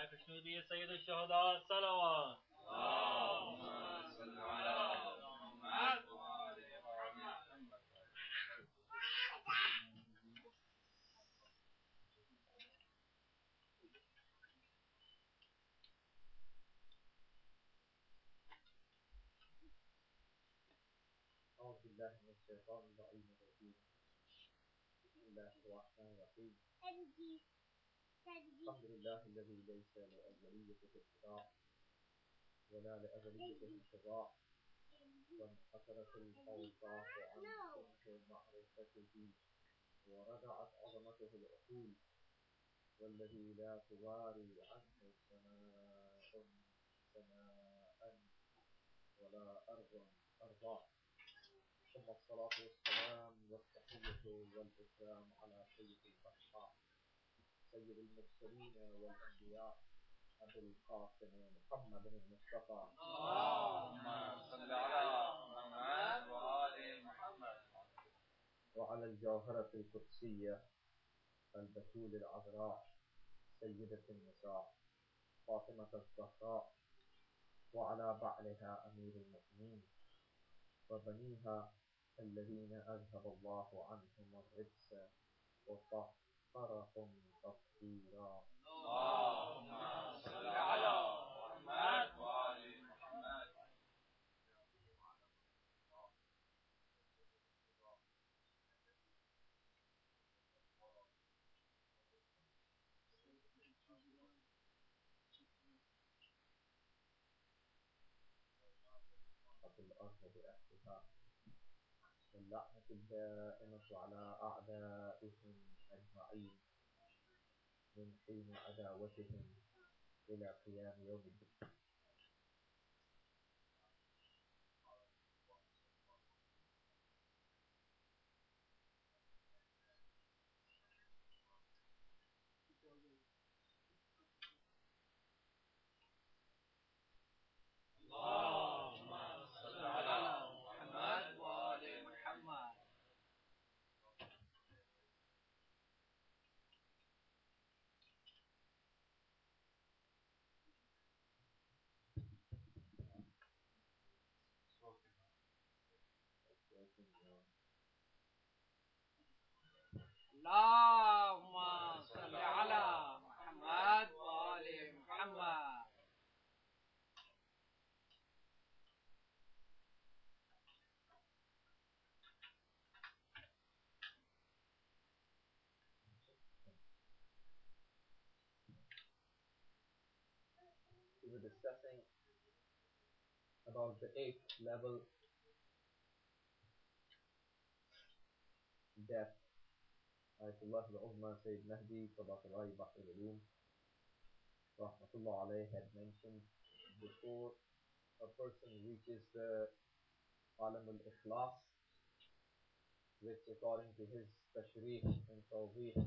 كشميرية سيد الشهداء صلوات. اللهم صل على محمد وآل محمد. أعوذ بالله من الشيطان اللعين الرجيم. بسم الله الرحمن الرحيم. الحمد لله الذي ليس لأولية الابتداء ولا لأزلية الانقضاء، وانحسرت الأوصاف عن سمك معرفته ورجعت عظمته العقول، والذي لا تواري عنه سماء سماء ولا أرض أرضا. ثم الصلاة والسلام والتحية والإكرام على سيد البشر سيد المرسلين والأنبياء أبي القاسم محمد المصطفى. اللهم صل على محمد وآل محمد. وعلى الجوهرة القدسية البتول العذراء سيدة النساء فاطمة الزهراء، وعلى بعلها أمير المؤمنين وبنيها الذين أذهب الله عنهم الرجس وطهرهم تطهيرا. اللهم صل على محمد وآل محمد. وفي الأرض بأهلها، واللعنة الدائمة على أعدائهم أجمعين من حين عداوتهم إلى قيام يوم الدين. اللهم صل على محمد وآل محمد. اللهم صل على محمد وآل محمد. We were discussing about the 8th level that Ayatollah al-Uzma Sayyid Mahdi Tabatullah Bahr al-Ulum Rahmatullah alayh had mentioned before a person reaches the Alam al-Ikhlas, which according to his tashrih and tawbih,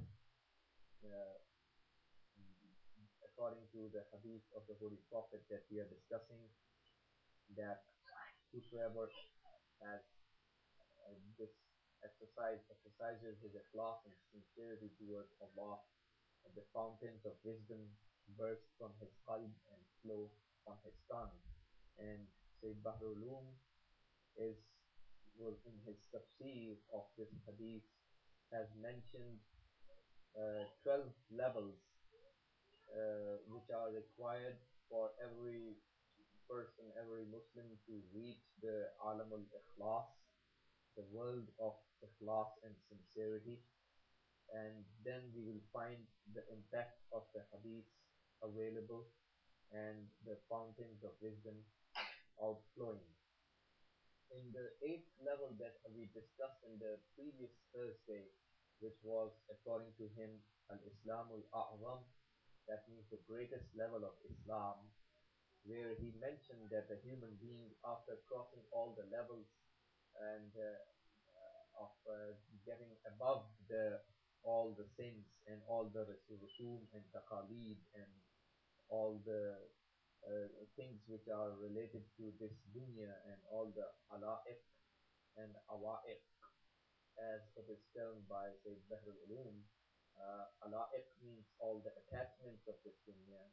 according to the hadith of the Holy Prophet that we are discussing, that whosoever has this exercises his ikhlas and sincerity towards Allah, the fountains of wisdom burst from his qalb and flow on his tongue. And Sayyid Bahr al-Ulum was in his tafsir of this hadith has mentioned 12 levels which are required for every person, every Muslim to reach the Alam al-Ikhlas, the world of ikhlas and sincerity. And then we will find the impact of the hadith available and the fountains of wisdom outflowing. In the 8th level that we discussed in the previous Thursday, which was according to him Al-Islam al-A'zam, that means the greatest level of Islam, where he mentioned that the human being, after crossing all the levels and of getting above all the sins and all the rusum and taqaleed and all the things which are related to this dunya and all the ala'iq and awa'iq, as it is termed by Sayyid Bahr al-Ulum. Ala'iq means all the attachments of this dunya, and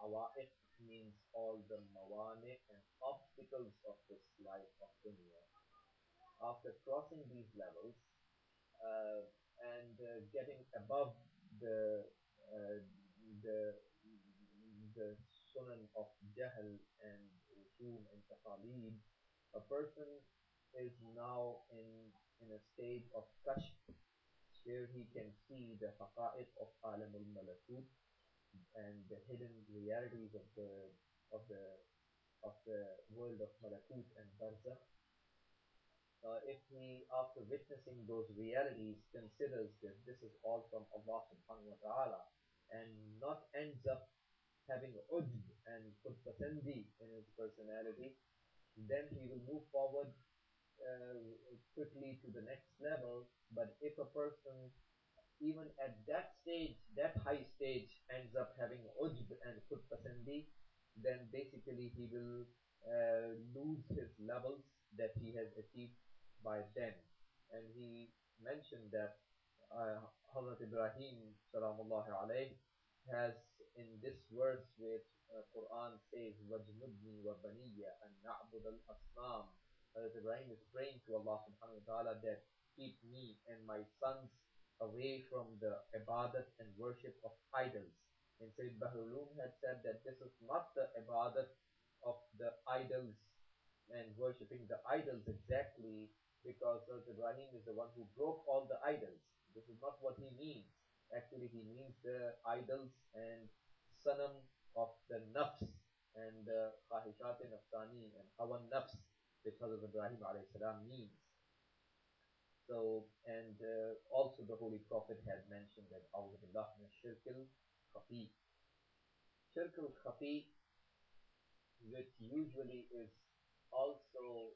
hawa'iq means all the mawani and obstacles of this life of dunya. After crossing these levels uh, and getting above the uh, the the sunan of jahl and rusum and taqalid, a person is now in a stage of kashf where he can see the haqa'iq of alamul malakut and the hidden realities of the of the world of malakut and barzakh. If he, after witnessing those realities, considers that this is all from Allah subhanahu wa ta'ala and not ends up having ujb and khudpasendi in his personality, then he will move forward uh, quickly to the next level. But if a person, even at that stage, that high stage, ends up having ujb and khudpasendi, then basically he will lose his levels that he has achieved by then. And he mentioned that Hazrat Ibrahim salamullah alayh has in this verse which Quran says وَجْنُبْنِي وَبَنِيَّ أَن نَعْبُدَ الْأَصْنَامِ. Hazrat Ibrahim is praying to Allah subhanahu wa ta'ala that keep me and my sons away from the ibadat and worship of idols. And Sayyid Bahrulum had said that this is not the ibadat of the idols and worshipping the idols exactly, because Ibrahim is the one who broke all the idols. This is not what he means. Actually, he means the idols and sanam of the nafs and the khahishat nafsani and hawa nafs, which Hazrat Ibrahim alayhi salam means. So, and also the Holy Prophet had mentioned that A'udhu Billah min Shirkil Khafi. Shirkil Khafi, which usually is also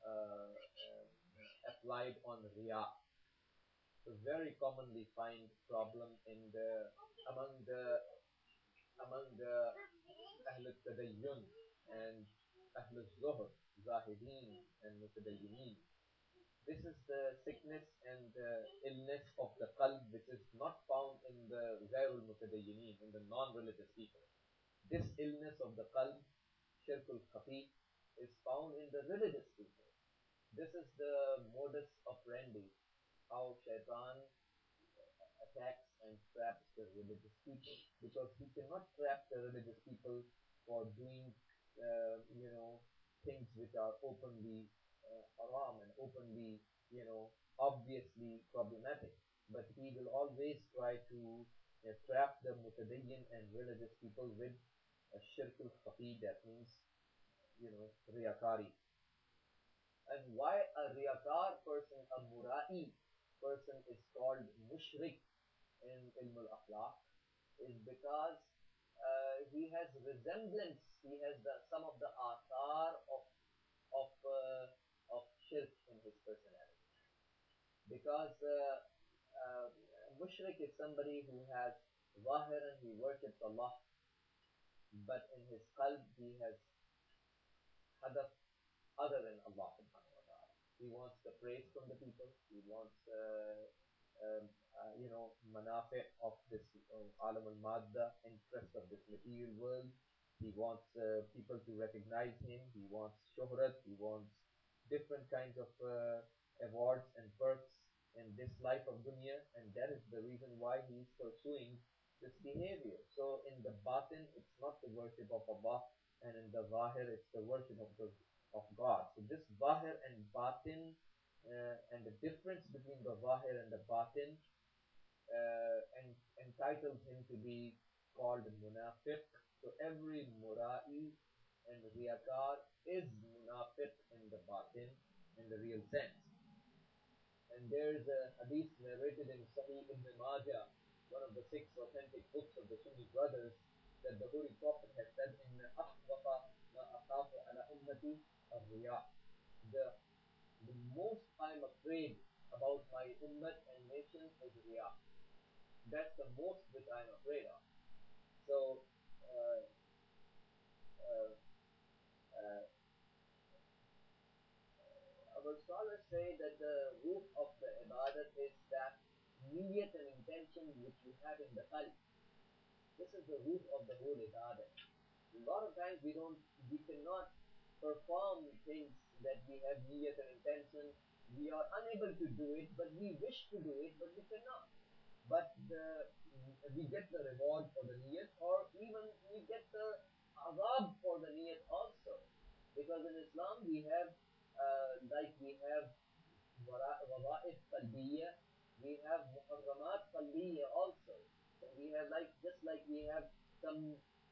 applied on Riya. So very commonly find problem in the among the Ahl Tadayyun and Ahl Zuhd, Zahideen and Mutadayyineen. This is the sickness and the illness of the qalb which is not found in the Ghairul Mutadayyineen, in the non-religious people. This illness of the qalb, Shirkul Khafi, is found in the religious people. This is the modus operandi, how shaitan attacks and traps the religious people, because he cannot trap the religious people for doing, things which are openly haram and openly, obviously problematic. But he will always try to trap the mutadayyin and religious people with a shirkul khafi, that means, riyakari. And why a riyakar person, a murai person is called mushrik in ilm al-akhlaq is because he has resemblance, he has some of the athar of shirk in his personality. Because mushrik is somebody who has zahiran, he worships Allah, but in his qalb he has hadaf other than Allah subhanahu wa ta'ala. He wants the praise from the people. He wants, manafi of this alam al-madda, interest of this material world. He wants people to recognize him. He wants shuhrat. He wants different kinds of awards and perks in this life of dunya, and that is the reason why he is pursuing this behavior. So in the batin, it's not the worship of Allah, and in the zahir, it's the worship of God. So this zahir and batin, and the difference between the zahir and the batin, entitles him to be called munafiq. So every murai and riyakar is munafiq in the batin, in the real sense. And there's a hadith narrated in Sahih Ibn Majah, one of the 6 authentic books of the Sunni brothers, that the Holy Prophet has said, "Inna akhwafa ma akhafu ala ummati ar-riya." The the most I'm afraid about my ummah and nation is riya. That's the most which I'm afraid of. So, uh, uh, uh, our scholars say that the root of the ibadat is that niyat and intention which you have in the qalb. This is the root of the whole ibadat. A lot of times we cannot perform things that we have niyat and intention. We are unable to do it, but we wish to do it, but we cannot. But we get the reward for the niyat, or even we get the azab for the niyat also. Because in Islam we have, we have wada'if qalbiyya, we have muharramat qalbiyya also. So we have, like, just like we have some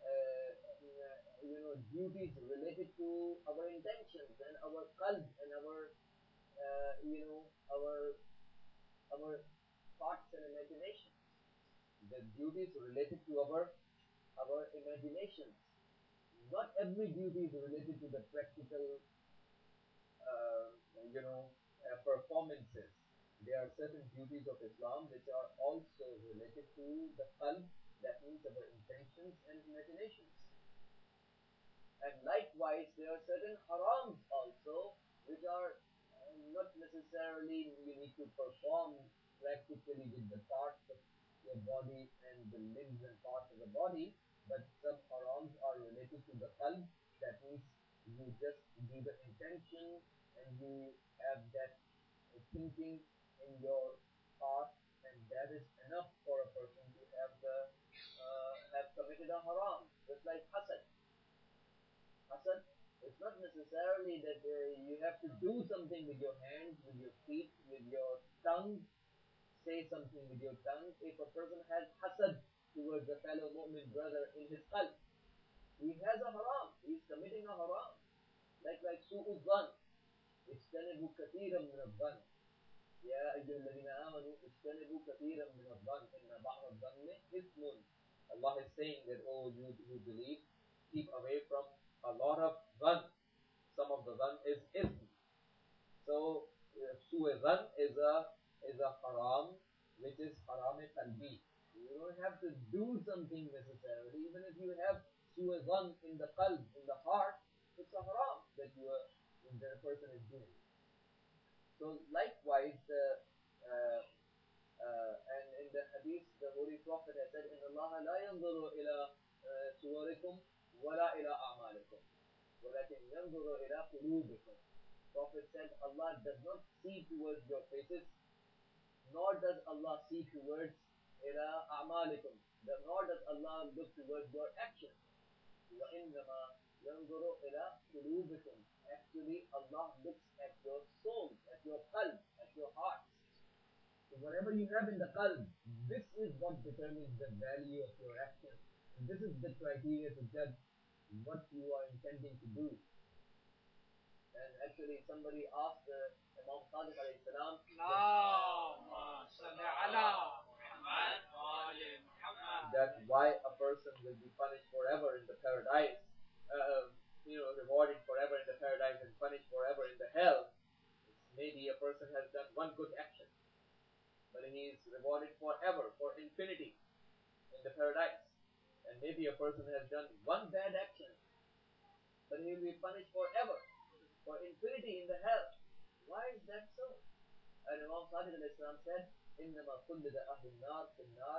duties related to our intentions and our qalb and our our thoughts and imagination. The duties related to our imaginations. Not every duty is related to the practical uh, performances. There are certain duties of Islam which are also related to the qalb, that means our intentions and imaginations. And likewise, there are certain harams also which are not necessarily you need to perform practically with the parts of your body and the limbs and parts of the body, but some harams are related to the qalb. That means you just do the intention and you have that thinking in your heart, and that is enough for a person to have committed a haram. Just like hasad. Hasad, it's not necessarily that you have to do something with your hands, with your feet, with your tongue, say something with your tongue. If a person has hasad towards a fellow mu'min brother in his qalb, he has a haram. He is committing a haram. Like su'ud dhan. اجتنبوا كثيرا من الظن يا أيها الذين آمنوا اجتنبوا كثيرا من الظن إن بعض الظن إثم. Allah is saying that, oh, you who believe, keep away from a lot of dhan. Some of the dhan is ism. So su'e dhan is a haram, which is haram qalbi. You don't have to do something necessarily. Even if you have su'e dhan in the qalb, in the heart, it's a haram that the person is doing. So likewise, and in the hadith, the Holy Prophet has said, "In Allah la yanzuru ila suwarikum wala ila a'malikum, walakin yanzuru ila qulubikum." Prophet said, Allah does not see towards your faces, nor does Allah see towards ila a'malikum, nor does Allah look towards your actions. وَإِنَّمَا يَنْظُرُ إِلَى قُلُوبِكُمْ. Actually, Allah looks at your souls, at your qalb, at your hearts. So whatever you have in the qalb, this is what determines the value of your action. And this is the criteria to judge what you are intending to do. And actually, somebody asked Imam Sadiq alayhi salam that why a person will be punished forever in the paradise, rewarded forever in the paradise and punished forever in the hell. Maybe a person has done one good action, but he is rewarded forever, for infinity, in the paradise. And maybe a person has done one bad action, but he will be punished forever, for infinity in the hell. Why is that so? And Imam Sadiq al-Islam said, إِنَّمَا خُلِّدَ أَهْلُ النَّارِ فِي النَّارِ,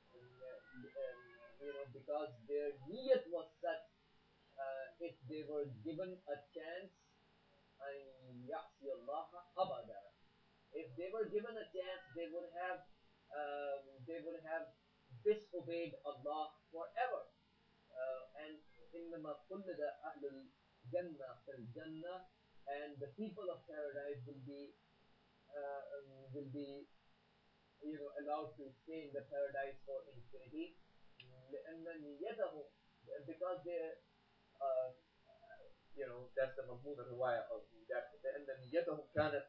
because their niyat was such, if they were given a chance, أَن يَعْصِيَ اللَّهَ أَبَدًا. If they were given a chance, they would have disobeyed Allah forever. And إِنَّمَا خُلِّدَ أَهْلُ الْجَنَّةِ فِي الْجَنَّةِ, and the people of paradise will be allowed to stay in the paradise for infinity. لأن نيتهم, because they uh, that's the مضمون الرواية of that, لأن نيتهم كانت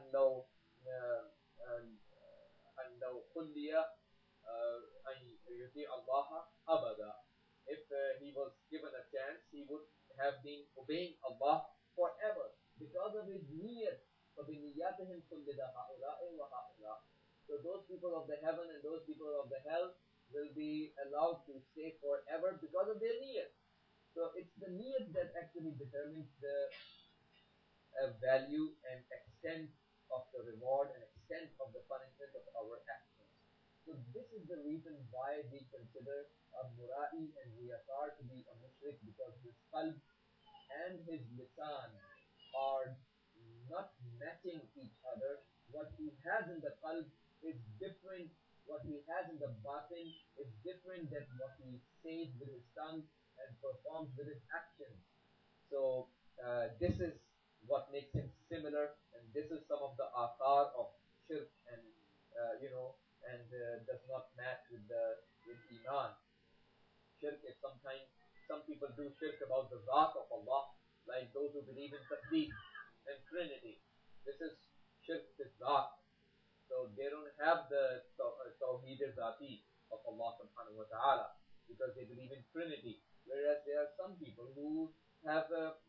أن لو خلي أن يطيع الله أبدا. If he was given a chance, he would have been obeying Allah forever because of his niyat. فَبِنِيَّاتِهِمْ خُلِّدَ هَؤُلَاءِ وَهَؤُلَاءِ. So those people of the heaven and those people of the hell will be allowed to stay forever because of their niyat. So it's the niyat that actually determines the value and extent of the reward and extent of the punishment of our actions. So this is the reason why we consider a mura'i and riyakar to be a mushrik because his qalb and his lisan are not matching each other. What he has in the qalb is different. What he has in the batin is different than what he says with his tongue and performs with his actions. So this is what makes him similar, and this is some of the athar of shirk, and and does not match with the with iman. Shirk is sometimes some people do shirk about the Zat of Allah, like those who believe in Tasdeeq and Trinity. This is shirk is Zat. So they don't have the Tawheed Zati of Allah subhanahu wa ta'ala because they believe in Trinity. Whereas there are some people who have,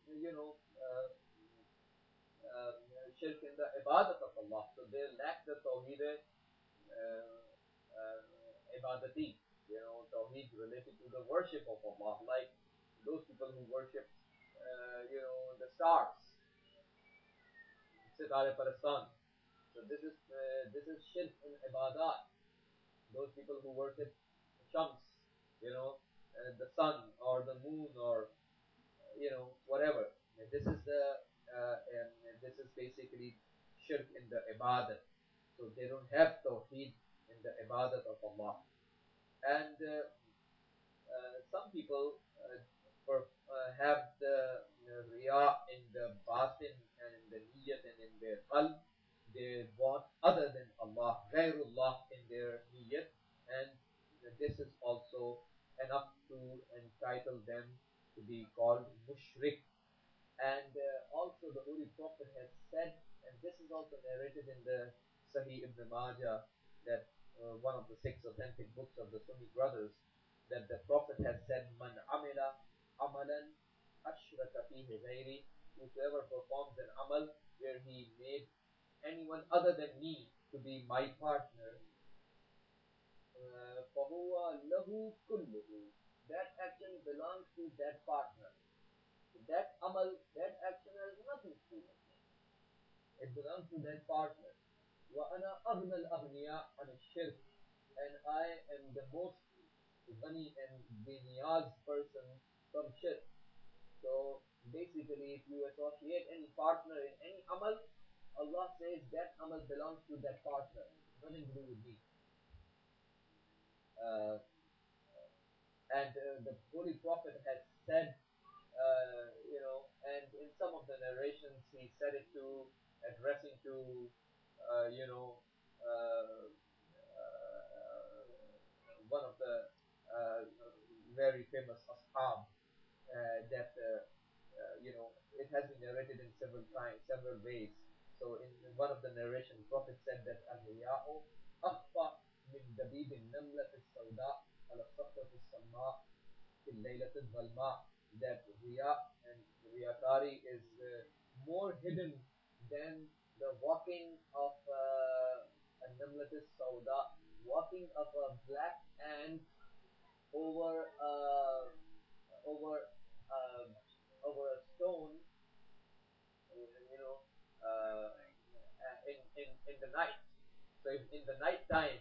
shirk in the ibadat of Allah. So they lack the Tawheed ibadati, Tawheed related to the worship of Allah, like those people who worship, the stars, Sitare Parastan. So this is shirk in ibadat. Those people who worship Shams, the sun or the moon or whatever. This is the this is basically shirk in the ibadat. So they don't have tawheed in the ibadat of Allah. And some people have the riya in the batin and in the niyat and in their qalb. They want other than Allah, ghairullah in their niyat, and this is also enough to entitle them to be called mushrik. And also the Holy Prophet has said, and this is also narrated in the Sahih Ibn Majah, that one of the six authentic books of the Sunni brothers, that the Prophet has said, "Man amila amalan ashraka fihi ghairi," whosoever performs an amal where he made anyone other than me to be my partner, فَهُوَ لَهُ كُلُّهُ, that action belongs to that partner. That amal, that action has nothing to do with me. It belongs to that partner. وَأَنَا أَغْنَى الْأَغْنِيَاءِ عَنِ الشِّرْكِ, and I am the most ghani and biniyaz person from shirk. So basically, if you associate any partner in any amal, Allah says that amal belongs to that partner, nothing to do with me. Uh, and the Holy Prophet has said, and in some of the narrations, he said it to addressing to, one of the very famous ashab, that it has been narrated in several times, several ways. So in one of the narration, Prophet said that al-riya'u akhfa min dabib an-namlat as-sawda ala as-safrat as-samma fil laylat al-zalma, that riya and riyakari is more hidden than the walking of an-namlat as-sawda, walking of a black ant over over uh, over a stone, you know, in the night. So if in the night time,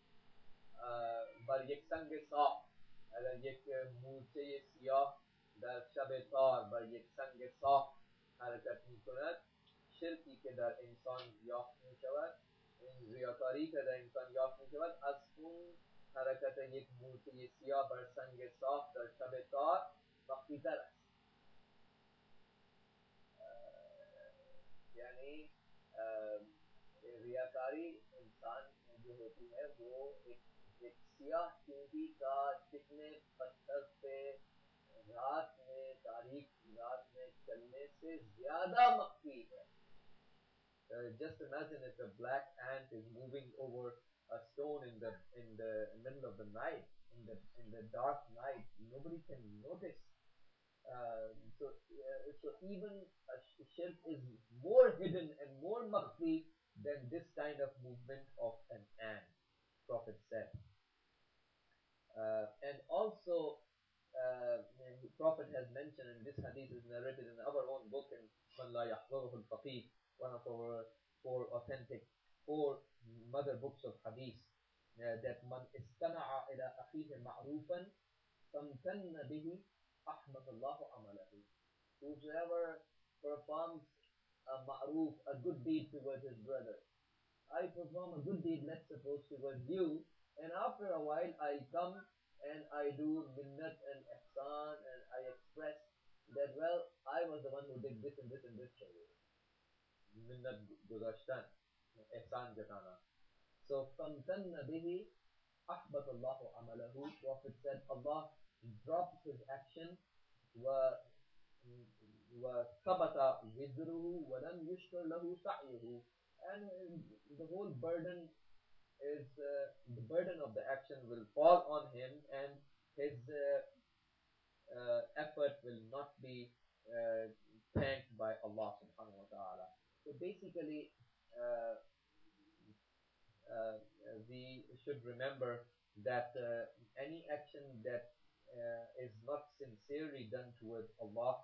بر یک سنگ صاف، اگر یک مورچه سیاه در شب تار بر یک سنگ صاف حرکت می کند، شرکی که در انسان یافت می شود، این ریاکاری که در انسان یافت می شود، از اون حرکت یک مورچه سیاه بر سنگ صاف در شب تار مخفی تر است. یعنی ریاکاری انسان جو ہوتی ہے وہ ایک سیاہ چونٹی کا چکنے پتھر پہ رات میں تاریک رات میں چلنے سے زیادہ مخفی ہے. Just imagine if a black ant is moving over a stone in the middle of the night, in the dark night, nobody can notice. So even shirk is more hidden and more makhfi than this kind of movement of an ant, Prophet said. And also, Prophet has mentioned, and this hadith is narrated in our own book in Man La Yahfazuhu al-Faqih, one of our four mother books of hadith, that man istama'a ila akhihi ma'rufan فَامْتَنَّ بِهِ أَحْبَطَ اللَّهُ عَمَلَهُ. Whosoever performs a ma'roof, a good deed towards his brother. I perform a good deed, let's suppose, towards you, and after a while I come and I do minnat and ihsan and I express that, well, I was the one who did this and this and this for you. Minnat guzashtan, ihsan jatana. So, فَامْتَنَّ بِهِ أَحْبَطَ اللَّهُ عَمَلَهُ. Prophet said, Allah drops his action, wa وَثَبَتَ وِزْرُهُ وَلَمْ يُشْكَرْ لَهُ سَعْيُهُ. And the whole burden is, the burden of the action will fall on him, and his effort will not be thanked by Allah subhanahu wa ta'ala. So basically, uh, we should remember that any action that is not sincerely done towards Allah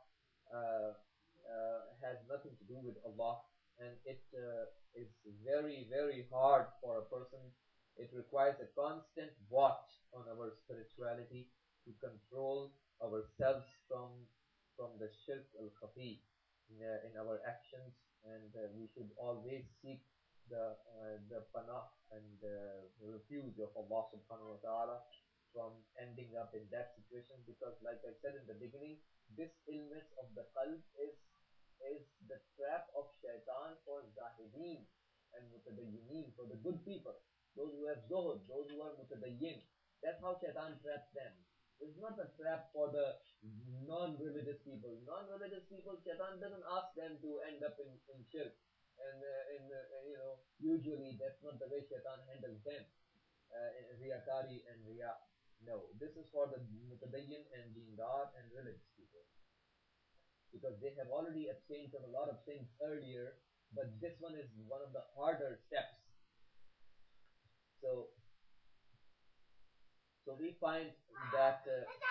has nothing to do with Allah, and it is very, very hard for a person. It requires a constant watch on our spirituality to control ourselves from the shirk al-khafi in our actions, and we should always seek the panah and the refuge of Allah subhanahu wa ta'ala from ending up in that situation, because like I said in the beginning, this illness of the qalb is the trap of shaitan for zahideen and mutadayyineen, for the good people, those who have zuhud, those who are mutadayyin. That's how shaitan traps them. It's not a trap for the non-religious people. Non-religious people, shaitan doesn't ask them to end up in shirk. And usually that's not the way shaitan handles them. Riyakari and riya. No, this is for the mutadayyin and dindar and religious people, because they have already abstained from a lot of sins earlier, but this one is one of the harder steps. So, so we find that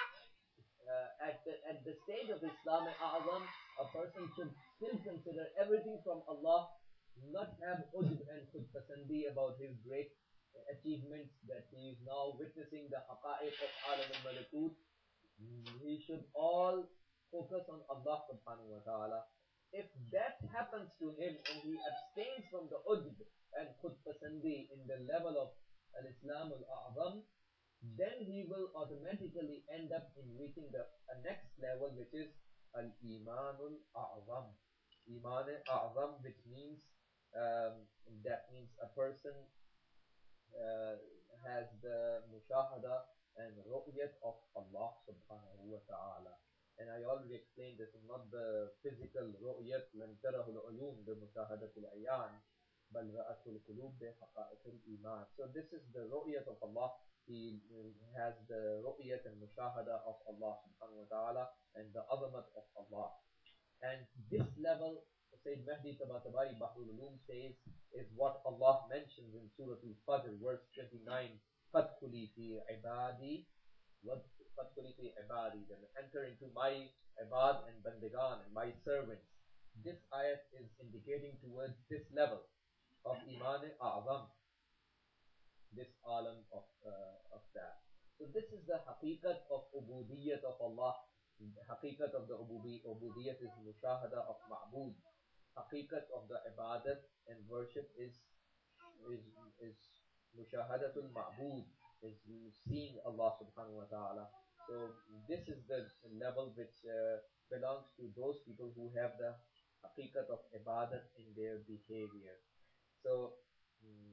at the stage of Islam A'zam, a person should still consider everything from Allah, not have ujb and khudpasandi about his great achievements, that he is now witnessing the haqa'iq of alam al-malakut. He should all focus on Allah subhanahu wa ta'ala. If that happens to him and he abstains from the ujb and khudpasandi in the level of al-Islam al-A'zam, then he will automatically end up in reaching the next level, which is al-Imanul A'zam. Iman A'zam, which means, um, that means a person uh, has the mushahada and ru'yat of Allah subhanahu wa ta'ala. And I already explained this is not the physical ru'yat, لم تره العيون بمشاهدة العيان بل رأته القلوب بحقائق الإيمان. So this is the ru'yat of Allah. He has the ru'yat and mushahada of Allah subhanahu wa ta'ala and the azamat of Allah. And this level, Sayyid Mahdi Tabatabai Bahrul Ulum says, is what Allah mentions in Surah Al-Fajr, verse 29. فَادْخُلِي فِي عِبَادِي وَادْخُلِي فِي عِبَادِي. Then enter into my ibad and bandigan and my servants. This ayat is indicating towards this level of Iman A'zam, this alam of that. So this is the haqiqat of ubudiyyat of Allah. The haqiqat of the ubudiyyat is mushahada of ma'bud. Haqiqat of the ibadat and worship is is mushahadatul ma'bud, is seeing Allah subhanahu wa ta'ala. So this is the level which belongs to those people who have the haqiqat of ibadat in their behavior. So mm,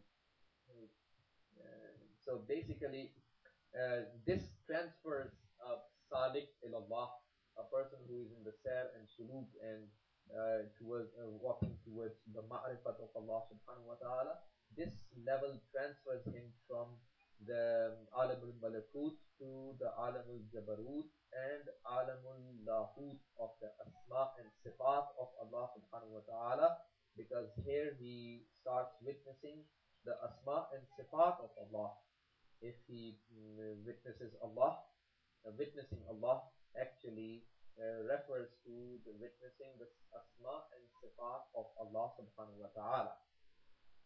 so basically, this transfers a salik ilallah, a person who is in the sair and suluk and towards walking towards the ma'rifat of Allah subhanahu wa ta'ala. This level transfers him from the alam al-malakut to the alam al-jabarut and alam al-lahut of the asma and sifat of Allah subhanahu wa ta'ala, because here he starts witnessing the asma and sifat of Allah. If he witnesses Allah, witnessing Allah actually refers to the witnessing the asma and sifat of Allah subhanahu wa ta'ala.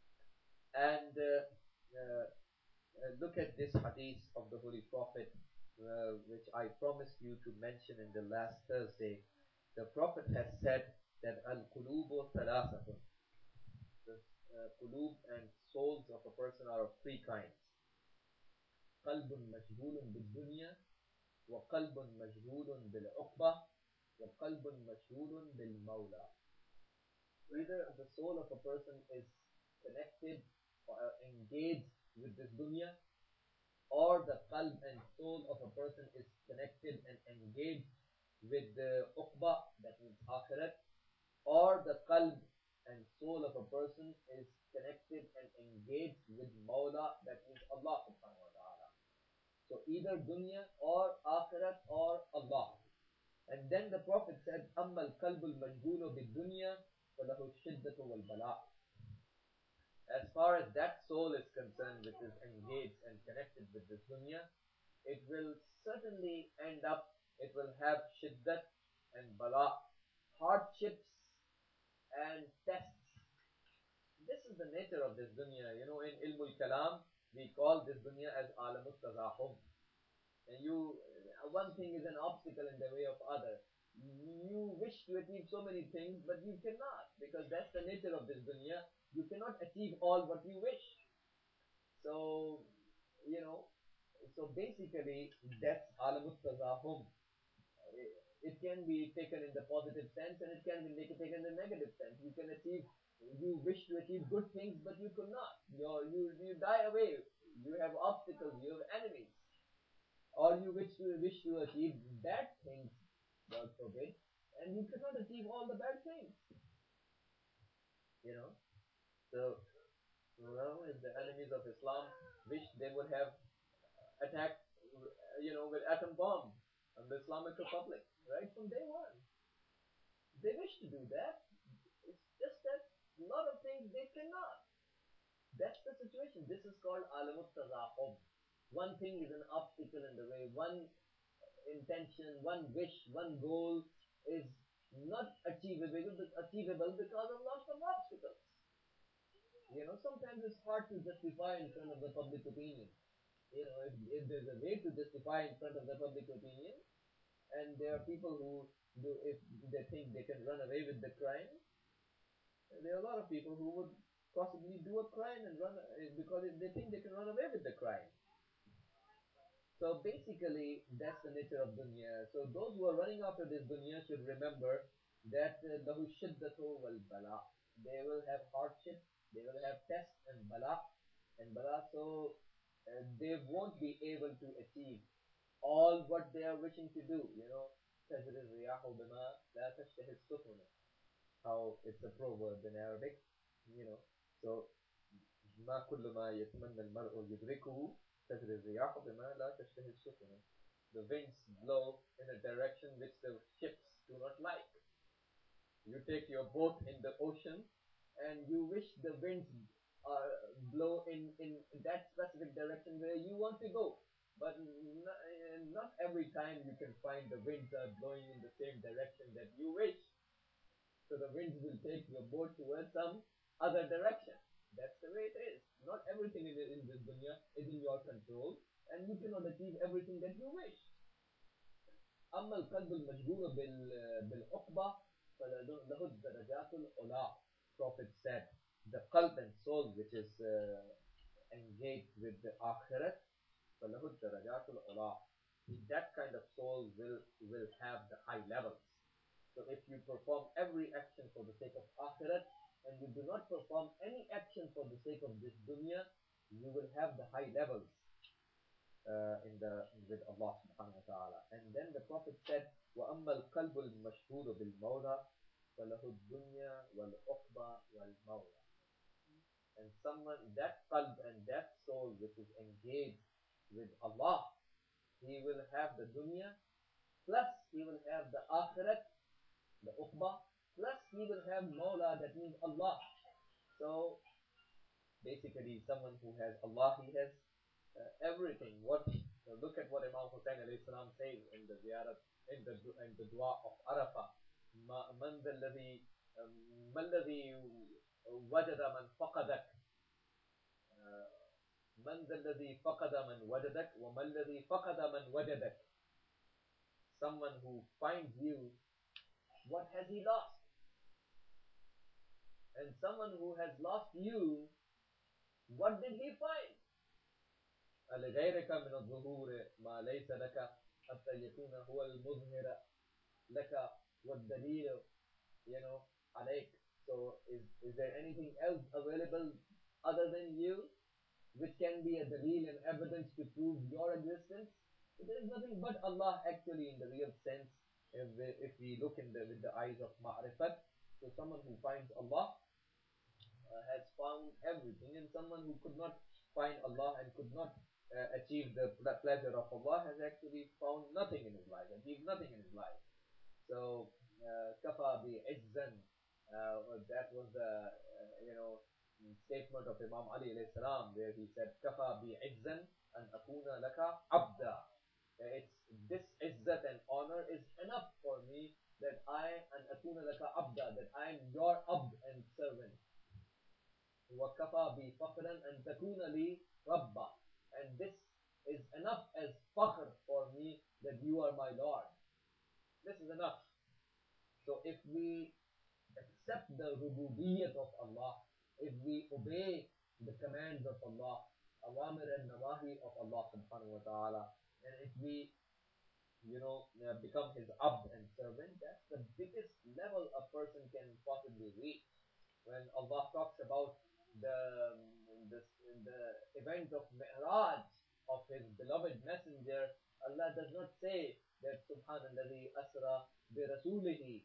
And look at this hadith of the Holy Prophet. which I promised you to mention in the last Thursday, the Prophet has said that al-qulubu thalathatun. The qulub and souls of a person are of three kinds. قلب مشغول بالدنيا وقلب مشغول بالعقبة وقلب مشغول بالمولى. Either the soul of a person is connected or engaged with this dunya, or the qalb and soul of a person is connected and engaged with the uqba, that means akhirat, or the qalb and soul of a person is connected and engaged with Mawla, that means Allah subhanahu wa ta'ala. So either dunya or akhirat or Allah. And then the Prophet said, أَمَّا الْقَلْبُ الْمَشْغُولُ بِالدُّنْيَا فَلَهُ الشِّدَّةُ وَالْبَلَاءُ. As far as that soul is concerned, which is engaged and connected with this dunya, it will certainly end up, it will have shiddat and bala, hardships and tests. This is the nature of this dunya. You know, in Ilmul Kalam, we call this dunya as alamut tazahum. And one thing is an obstacle in the way of other. You wish to achieve so many things, but you cannot, because that's the nature of this dunya. You cannot achieve all what you wish. So, you know, so basically, that's alamut tazahum. It can be taken in the positive sense, and it can be taken in the negative sense. You wish to achieve good things, but you could not. You die away. You have obstacles. You have enemies. Or you wish to achieve bad things, God forbid, and you cannot achieve all the bad things. You know, so if the enemies of Islam wish they would have attacked, with atom bomb on the Islamic Republic right from day one. They wish to do that. It's just that a lot of things they cannot. That's the situation. This is called alamut tazahum. One thing is an obstacle in the way. One intention, one wish, one goal is not achievable because of lots of obstacles. Sometimes it's hard to justify in front of the public opinion. If there's a way to justify in front of the public opinion, and there are people who do, if they think they can run away with the crime, there are a lot of people who would possibly do a crime and run because they think they can run away with the crime. So basically, that's the nature of dunya. So those who are running after this dunya should remember that lahu shiddatu wal bala. They will have hardship, they will have test and bala. So they won't be able to achieve all what they are wishing to do. تجري الرياح بما لا تشتهي السفن. How it's a proverb in Arabic. So ما كل ما يتمنى المرء يدركه تجري الرياح بما لا تشتهي السفن. The winds blow in a direction which the ships do not like. You take your boat in the ocean and you wish the winds blow in that specific direction where you want to go. But not every time you can find the winds are blowing in the same direction that you wish. So the winds will take your boat towards some other direction. That's the way it is. Not everything in this dunya is in your control, and you cannot achieve everything that you wish. أما القلب المشغول بالعقبة فله الدرجات العلى. Prophet said, the qalb and soul which is engaged with the akhirat, فله الدرجات العلى. That kind of soul will have the high levels. So if you perform every action for the sake of akhirat, and you do not perform any action for the sake of this dunya, you will have the high levels with Allah subhanahu wa ta'ala. And then the Prophet said, وَأَمَّا الْقَلْبُ الْمَشْهُودُ بِالْمَوْلَى فَلَهُ الدُّنْيَا وَالْعُقْبَى وَالْمَوْلَى. And that qalb and that soul which is engaged with Allah, he will have the dunya, plus he will have the akhirat, the uqba, plus he will have Mawla, that means Allah. So basically, someone who has Allah, he has everything. Look at what Imam Hussein alayhi salam says in the ziyarat, in the dua of Arafah. Man الذي ما الذي وجد من فقدك من ذا الذي فقد من وجدك وما الذي فقد من وجدك. Someone who finds you, what has he lost? And someone who has lost you, what did he find? لغيرك من الظهور ما ليس لك حتى يكون هو المظهر لك والدليل عليك. So is there anything else available other than you which can be a dalil and evidence to prove your existence? So there is nothing but Allah actually in the real sense. If we look with the eyes of ma'rifat, so someone who finds Allah has found everything, and someone who could not find Allah and could not achieve the pleasure of Allah has actually found nothing in his life, achieved nothing in his life. So kafa bi izzan, that was the statement of Imam Ali alayhi salam, where he said kafa bi izzan an akuna laka abda. It's this izzat and honor is enough for me that I an akuna laka abda, that I am your abd and servant. وَكَفَى بِي فَخْرًا أَن تَكُونَ لِي رَبًّا. And this is enough as fakhr for me that you are my Lord. This is enough. So if we accept the rububiyyat of Allah, if we obey the commands of Allah, awamir and nawahi of Allah subhanahu wa ta'ala, and if we become his abd and servant, that's the biggest level a person can possibly reach. When Allah talks about the the event of Mi'raj of His beloved Messenger, Allah does not say that Subhanalladhi asra bi rasulihi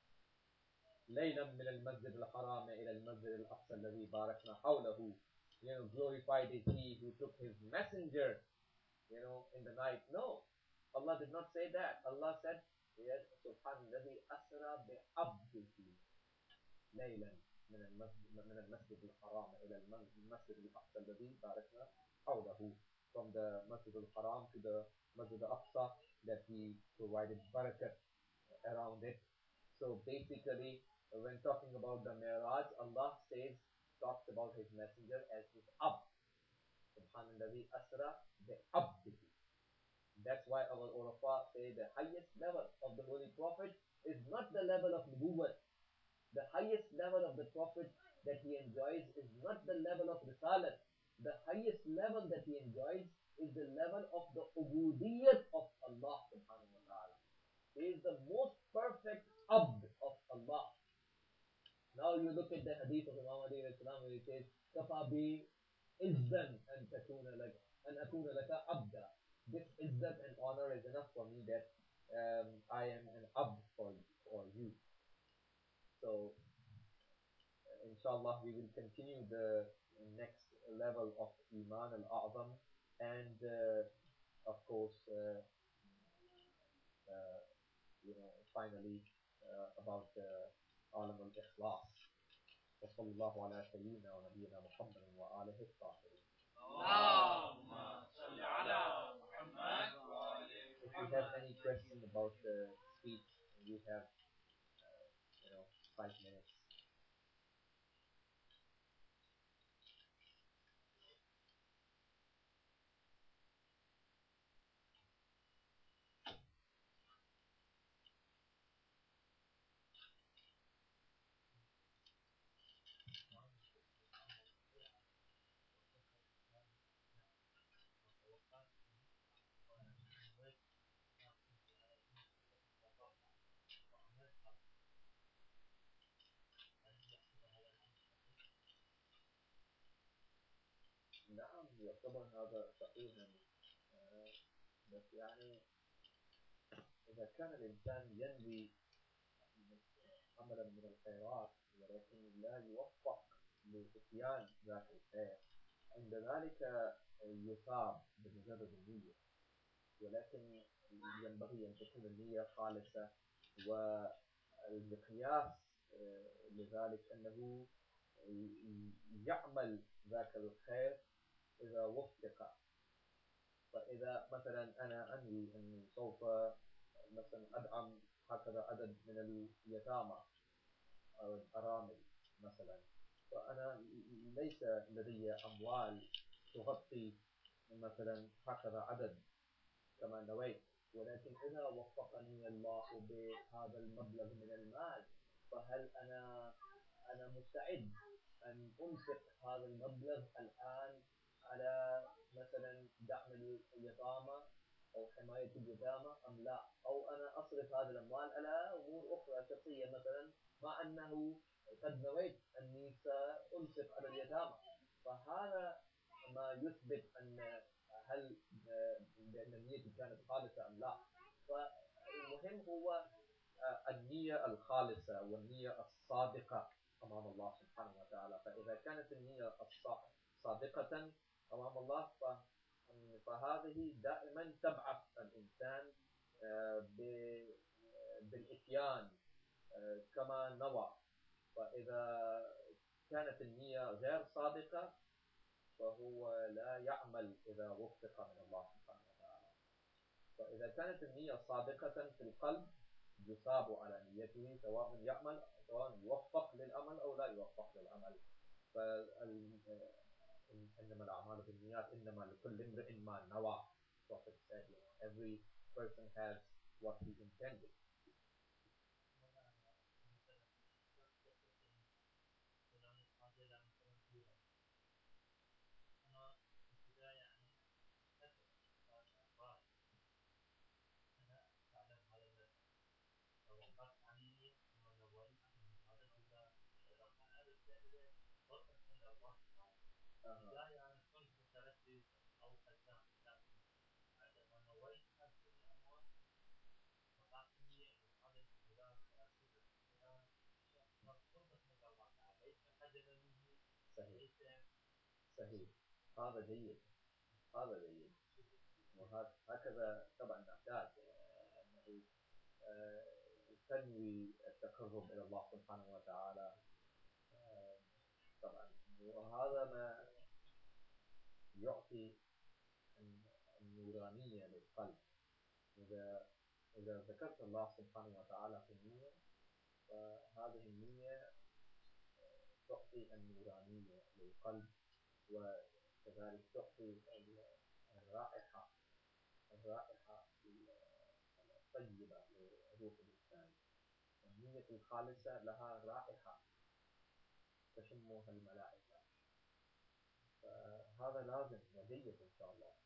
laylam min al-masjid al-haram ila al-masjid al-aqsa alladhi barakna hawlahu. Glorified is He who took His messenger, in the night. No, Allah did not say that. Allah said, yes, Subhanalladhi asra bi abdihi laylan من المسجد الحرام إلى المسجد الأقصى الذي باركنا حوله. From the Masjid al-Haram to the Masjid al-Aqsa that we provided barakat around it. So basically, when talking about the Mi'raj, Allah talks about His messenger as His Abd. Subhanalladhi asra bi abdihi. That's why our Urafa say the highest level of the Holy Prophet is not the level of Nubuwwat. The highest level of the Prophet that he enjoys is not the level of Risalat. The highest level that he enjoys is the level of the ubudiyyat of Allah subhanahu wa ta'ala. He is the most perfect abd of Allah. Now you look at the hadith of Imam Ali alayhi salam where he says, Kafa bi izzan an akuna laka abda. This izzat and honor is enough for me that I am an abd for you. So inshallah we will continue the next level of Iman al-A'zam, and of course finally about Alam al-Ikhlas. وصلى الله على سيدنا ونبينا محمد وآله الطاهرين. اللهم صل على محمد وآل If you have محمد. any question about the speech, we have 5 minutes. نعم يعتبر هذا صحيحا، بس يعني إذا كان الإنسان ينوي عملا من الخيرات ولكن لا يوفق لإتيان ذاك الخير، عند ذلك يصاب بمجرد النية، ولكن ينبغي أن تكون النية خالصة. والمقياس لذلك أنه يعمل ذاك الخير إذا وفق. فإذا مثلا أنا أنوي أني سوف مثلا أدعم هكذا عدد من اليتامى أو الأرامل مثلا، فأنا ليس لدي أموال تغطي مثلا هكذا عدد كما نويت، ولكن إذا وفقني الله بهذا المبلغ من المال، فهل أنا مستعد أن أنفق هذا المبلغ الآن على مثلا دعم اليتامى أو حماية اليتامى أم لا؟ أو أنا أصرف هذه الأموال على أمور أخرى شخصية مثلا، مع أنه قد نويت أني سأنفق على اليتامى. فهذا ما يثبت أن هل بأن نيتي كانت خالصة أم لا. فالمهم هو النية الخالصة والنية الصادقة أمام الله سبحانه وتعالى. فإذا كانت النية صادقة أمام الله، فهذه دائما تبعث الإنسان بالإتيان كما نوى. فإذا كانت النية غير صادقة فهو لا يعمل إذا وفق من الله سبحانه وتعالى. فإذا كانت النية صادقة في القلب يثاب على نيته، سواء يعمل، سواء يوفق للعمل أو لا يوفق للعمل. إنما الأعمال بالنيات، إنما لكل امرئ ما نوى. Prophet said, every person has what he intended. صحيح صحيح، هذا جيد، هذا جيد. وهكذا طبعا نحتاج أنه تنوي التقرب إلى الله سبحانه وتعالى طبعا. وهذا ما يعطي النورانية للقلب. إذا ذكرت الله سبحانه وتعالى في النية، فهذه النية تعطي النورانية للقلب، وكذلك تعطي الرائحة الطيبة لروح الإنسان. النية الخالصة لها رائحة تشمها الملائكة. فهذا لازم وجيد إن شاء الله.